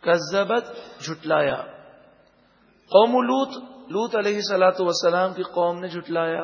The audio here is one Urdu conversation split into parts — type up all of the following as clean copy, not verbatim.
کذبت جھٹلایا، قوم لوط علیہ الصلوۃ والسلام کی قوم نے جھٹلایا،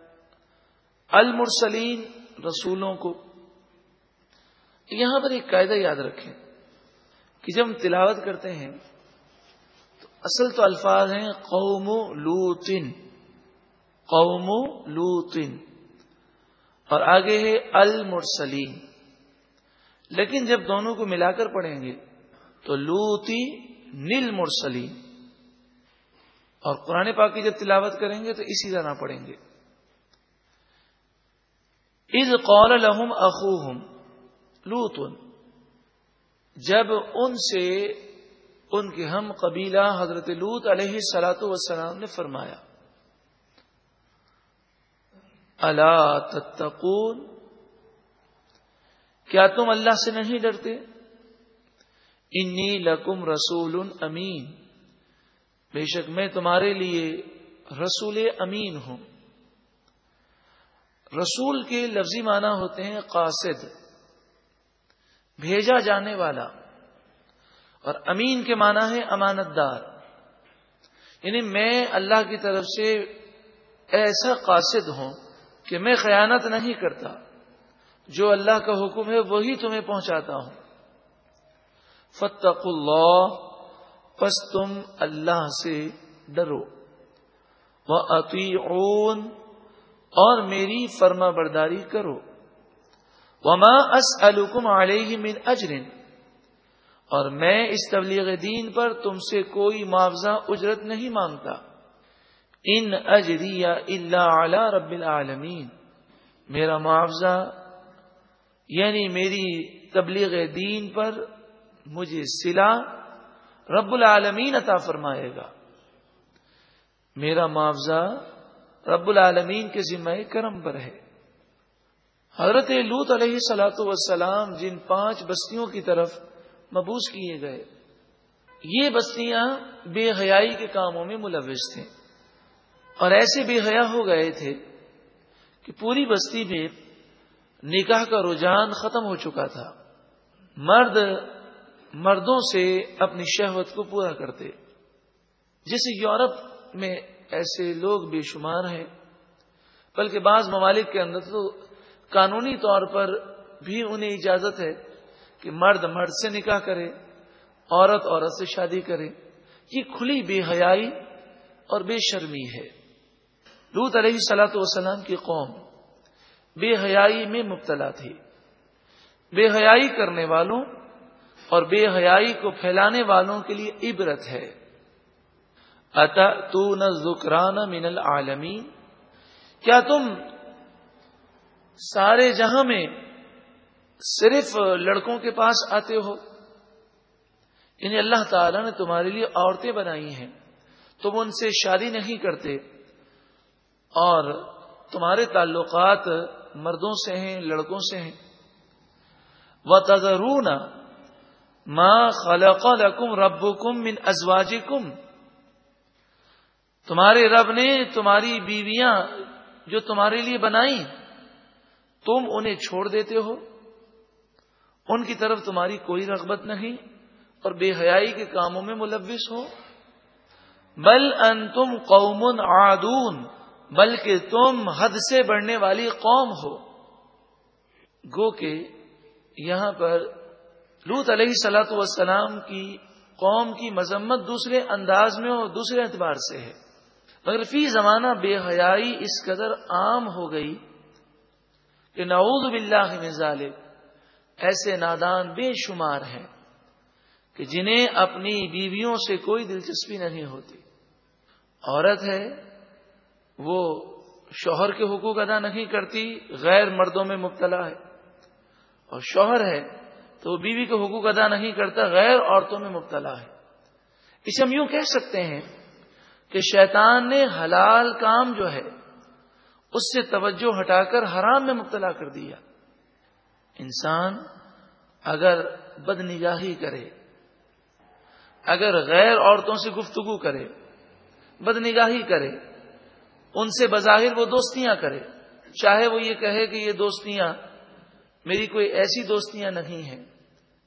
المرسلین رسولوں کو۔ یہاں پر ایک قاعدہ یاد رکھیں کہ جب ہم تلاوت کرتے ہیں تو اصل تو الفاظ ہیں قوم لوطن، قوم لوطن، اور آگے ہے المرسلین، لیکن جب دونوں کو ملا کر پڑھیں گے تو لوطی نیل مرسلین، اور قرآن پاک کی جب تلاوت کریں گے تو اسی طرح پڑھیں گے۔ اذ قال لهم اخوهم لوط، جب ان سے ان کے ہم قبیلہ حضرت لوط علیہ الصلوۃ والسلام نے فرمایا، الا تتقون، کیا تم اللہ سے نہیں ڈرتے؟ انی لکم رسول امین، بے شک میں تمہارے لیے رسول امین ہوں۔ رسول کے لفظی معنی ہوتے ہیں قاصد، بھیجا جانے والا، اور امین کے معنی ہے امانت دار، یعنی میں اللہ کی طرف سے ایسا قاصد ہوں کہ میں خیانت نہیں کرتا، جو اللہ کا حکم ہے وہی تمہیں پہنچاتا ہوں۔ فاتقوا اللہ، پس تم اللہ سے ڈرو، وَأَطِيعُونِ، اور میری فرما برداری کرو، وَمَا أَسْأَلُكُمْ عَلَيْهِ مِنْ أَجْرٍ، اور میں اس تبلیغ دین پر تم سے کوئی معاوضہ اجرت نہیں مانگتا۔ ان اجری الا علی رب العالمین، میرا معاوضہ یعنی میری تبلیغ دین پر مجھے صلہ رب العالمین عطا فرمائے گا، میرا معاوضہ رب العالمین کے ذمہ کرم پر ہے۔ حضرت لوط علیہ الصلوۃ والسلام جن 5 بستیوں کی طرف مبعوث کیے گئے، یہ بستیاں بے حیائی کے کاموں میں ملوث تھیں، اور ایسے بے حیا ہو گئے تھے کہ پوری بستی میں نکاح کا رجحان ختم ہو چکا تھا، مرد مردوں سے اپنی شہوت کو پورا کرتے، جیسے یورپ میں ایسے لوگ بے شمار ہیں، بلکہ بعض ممالک کے اندر تو قانونی طور پر بھی انہیں اجازت ہے کہ مرد مرد سے نکاح کرے، عورت عورت سے شادی کرے۔ یہ کھلی بے حیائی اور بے شرمی ہے۔ لوط علیہ الصلوۃ والسلام کی قوم بے حیائی میں مبتلا تھی۔ بے حیائی کرنے والوں اور بے حیائی کو پھیلانے والوں کے لیے عبرت ہے۔ اتأتون الذکران من العالمین، کیا تم سارے جہاں میں صرف لڑکوں کے پاس آتے ہو؟ یعنی اللہ تعالیٰ نے تمہارے لیے عورتیں بنائی ہیں، تم ان سے شادی نہیں کرتے، اور تمہارے تعلقات مردوں سے ہیں، لڑکوں سے ہیں۔ وَتَذَرُونَ مَا خَلَقَ لَكُمْ رَبُّكُمْ مِنْ أَزْوَاجِكُمْ، تمہارے رب نے تمہاری بیویاں جو تمہارے لیے بنائیں، تم انہیں چھوڑ دیتے ہو، ان کی طرف تمہاری کوئی رغبت نہیں، اور بے حیائی کے کاموں میں ملوث ہو۔ بل انتم قوم عادون، بلکہ تم حد سے بڑھنے والی قوم ہو۔ گو کہ یہاں پر لوط علیہ الصلوۃ والسلام کی قوم کی مذمت دوسرے انداز میں اور دوسرے اعتبار سے ہے، مگر فی زمانہ بے حیائی اس قدر عام ہو گئی کہ نعوذ باللہ من ذالک، ایسے نادان بے شمار ہیں کہ جنہیں اپنی بیویوں سے کوئی دلچسپی نہیں ہوتی۔ عورت ہے وہ شوہر کے حقوق ادا نہیں کرتی، غیر مردوں میں مبتلا ہے، اور شوہر ہے تو وہ بیوی کے حقوق ادا نہیں کرتا، غیر عورتوں میں مبتلا ہے۔ اسے ہم یوں کہہ سکتے ہیں کہ شیطان نے حلال کام جو ہے اس سے توجہ ہٹا کر حرام میں مبتلا کر دیا۔ انسان اگر بد نگاہی کرے، اگر غیر عورتوں سے گفتگو کرے، بد نگاہی کرے، ان سے بظاہر وہ دوستیاں کرے، چاہے وہ یہ کہے کہ یہ دوستیاں میری کوئی ایسی دوستیاں نہیں ہیں،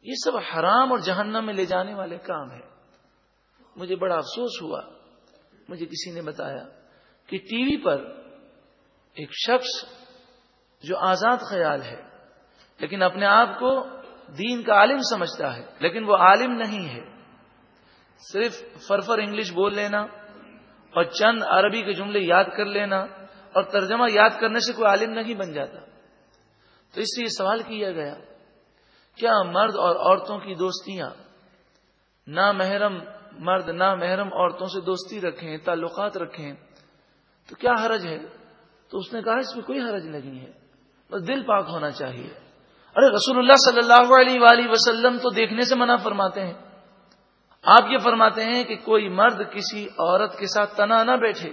یہ سب حرام اور جہنم میں لے جانے والے کام ہیں۔ مجھے بڑا افسوس ہوا، مجھے کسی نے بتایا کہ ٹی وی پر ایک شخص جو آزاد خیال ہے لیکن اپنے آپ کو دین کا عالم سمجھتا ہے، لیکن وہ عالم نہیں ہے، صرف فرفر انگلش بول لینا اور چند عربی کے جملے یاد کر لینا اور ترجمہ یاد کرنے سے کوئی عالم نہیں بن جاتا۔ تو اس لیے سوال کیا گیا، کیا مرد اور عورتوں کی دوستیاں، نامحرم مرد نامحرم عورتوں سے دوستی رکھیں، تعلقات رکھیں تو کیا حرج ہے؟ تو اس نے کہا اس میں کوئی حرج نہیں ہے، بس دل پاک ہونا چاہیے۔ ارے رسول اللہ صلی اللہ علیہ وآلہ وسلم تو دیکھنے سے منع فرماتے ہیں۔ آپ یہ فرماتے ہیں کہ کوئی مرد کسی عورت کے ساتھ تنہا نہ بیٹھے،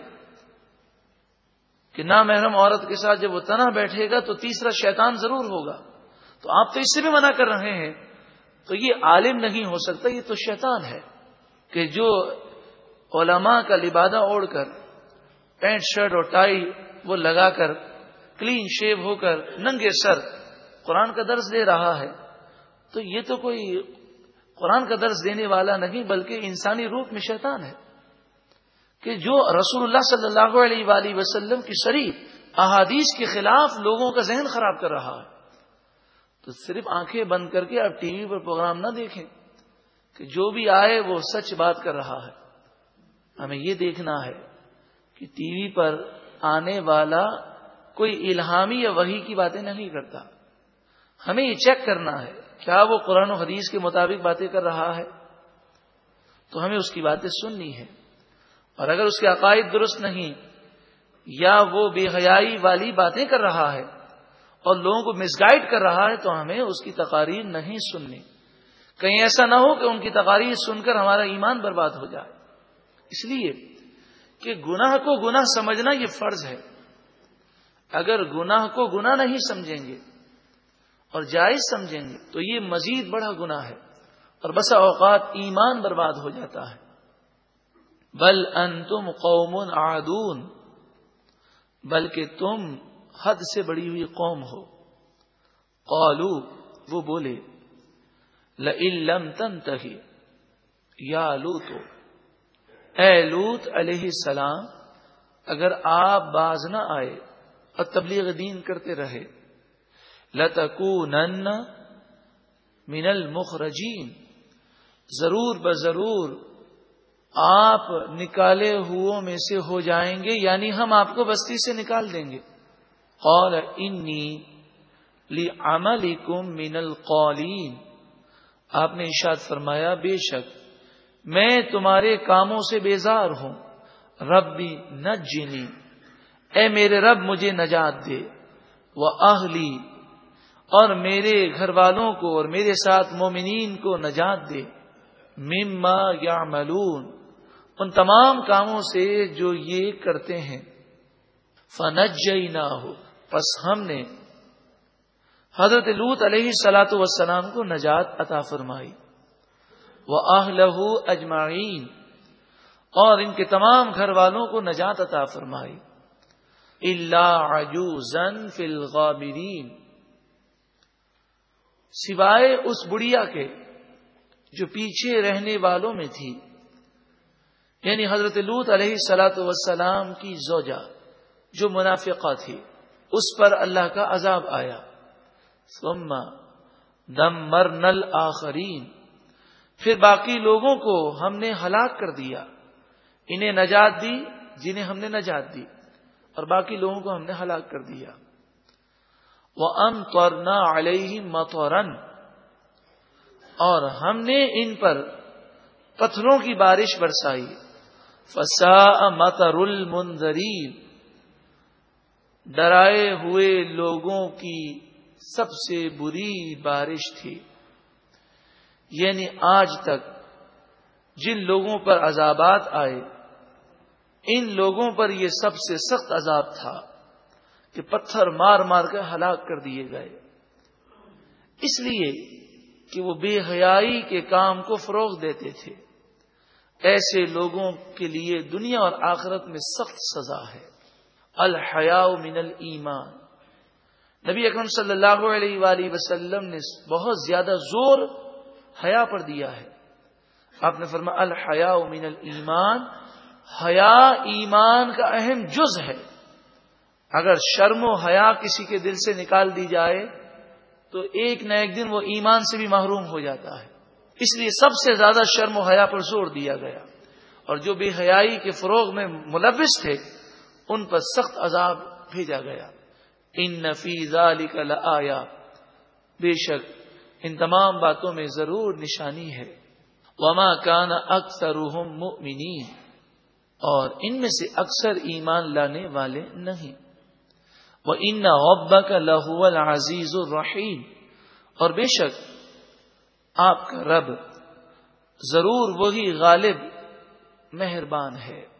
کہ نامحرم عورت کے ساتھ جب وہ تنہا بیٹھے گا تو تیسرا شیطان ضرور ہوگا۔ تو آپ تو اس سے بھی منع کر رہے ہیں، تو یہ عالم نہیں ہو سکتا، یہ تو شیطان ہے کہ جو علماء کا لبادہ اوڑھ کر، پینٹ شرٹ اور ٹائی وہ لگا کر، کلین شیو ہو کر، ننگے سر قرآن کا درس دے رہا ہے، تو یہ تو کوئی قرآن کا درس دینے والا نہیں بلکہ انسانی روپ میں شیطان ہے کہ جو رسول اللہ صلی اللہ علیہ وآلہ وسلم کی شریف احادیث کے خلاف لوگوں کا ذہن خراب کر رہا ہے۔ تو صرف آنکھیں بند کر کے اب ٹی وی پر پروگرام نہ دیکھیں کہ جو بھی آئے وہ سچ بات کر رہا ہے۔ ہمیں یہ دیکھنا ہے کہ ٹی وی پر آنے والا کوئی الہامی یا وحی کی باتیں نہیں کرتا، ہمیں یہ چیک کرنا ہے کیا وہ قرآن و حدیث کے مطابق باتیں کر رہا ہے، تو ہمیں اس کی باتیں سننی ہے۔ اور اگر اس کے عقائد درست نہیں یا وہ بے حیائی والی باتیں کر رہا ہے اور لوگوں کو مس گائیڈ کر رہا ہے تو ہمیں اس کی تقاریر نہیں سننی۔ کہیں ایسا نہ ہو کہ ان کی تقاریر سن کر ہمارا ایمان برباد ہو جائے۔ اس لیے کہ گناہ کو گناہ سمجھنا یہ فرض ہے۔ اگر گناہ کو گناہ نہیں سمجھیں گے اور جائز سمجھیں گے تو یہ مزید بڑا گناہ ہے اور بسا اوقات ایمان برباد ہو جاتا ہے۔ بل انتم قوم عادون، بلکہ تم حد سے بڑی ہوئی قوم ہو۔ قالوا، وہ بولے، لئن لم تنتہی یا لوط، اے لوط علیہ السلام اگر آپ باز نہ آئے اور تبلیغ دین کرتے رہے، لتکونن من المخرجین، ضرور بضرور آپ نکالے ہوئوں میں سے ہو جائیں گے، یعنی ہم آپ کو بستی سے نکال دیں گے۔ قال انی لعملکم من القالین، آپ نے ارشاد فرمایا بے شک میں تمہارے کاموں سے بیزار ہوں۔ ربی نجنی، اے میرے رب مجھے نجات دے، وَأَهْلِي، اور میرے گھر والوں کو اور میرے ساتھ مومنین کو نجات دے، مما یعملون، ان تمام کاموں سے جو یہ کرتے ہیں، فَنَجَّيْنَاهُ، پس ہم نے حضرت لوط علیہ الصلاۃ والسلام کو نجات عطا فرمائی، وَأَهْلَهُ أَجْمَعِينَ، اور ان کے تمام گھر والوں کو نجات عطا فرمائی، إِلَّا عَجُوزًا فِي الْغَابِرِينَ، سوائے اس بڑھیا کے جو پیچھے رہنے والوں میں تھی، یعنی حضرت لوط علیہ الصلاۃ والسلام کی زوجہ جو منافقہ تھی، اس پر اللہ کا عذاب آیا۔ ثم دمرنا الآخرین، پھر باقی لوگوں کو ہم نے ہلاک کر دیا، انہیں نجات دی جنہیں ہم نے نجات دی، اور باقی لوگوں کو ہم نے ہلاک کر دیا۔ وَأَمْطَرْنَا عَلَيْهِمْ مَطَرًا، اور ہم نے ان پر پتھروں کی بارش برسائی۔ فَسَاءَ مَطَرُ الْمُنذَرِينَ، ڈرائے ہوئے لوگوں کی سب سے بری بارش تھی، یعنی آج تک جن لوگوں پر عذابات آئے ان لوگوں پر یہ سب سے سخت عذاب تھا کہ پتھر مار مار کر ہلاک کر دیے گئے، اس لیے کہ وہ بے حیائی کے کام کو فروغ دیتے تھے۔ ایسے لوگوں کے لیے دنیا اور آخرت میں سخت سزا ہے۔ الحیاء من الایمان، نبی اکرم صلی اللہ علیہ وآلہ وسلم نے بہت زیادہ زور حیا پر دیا ہے. آپ نے فرمایا الحیاء من الایمان، حیا ایمان کا اہم جز ہے. اگر شرم و حیا کسی کے دل سے نکال دی جائے تو ایک نہ ایک دن وہ ایمان سے بھی محروم ہو جاتا ہے. اس لیے سب سے زیادہ شرم و حیا پر زور دیا گیا، اور جو بے حیائی کے فروغ میں ملوث تھے ان پر سخت عذاب بھیجا گیا. ان فی ذلک لآیہ، بے شک ان تمام باتوں میں ضرور نشانی ہے. وما کان اکثرهم مؤمنین، اور ان میں سے اکثر ایمان لانے والے نہیں. وَإِنَّ رَبَّكَ لَهُوَ الْعَزِيزُ الرَّحِيمُ، اور بے شک آپ کا رب ضرور وہی غالب مہربان ہے.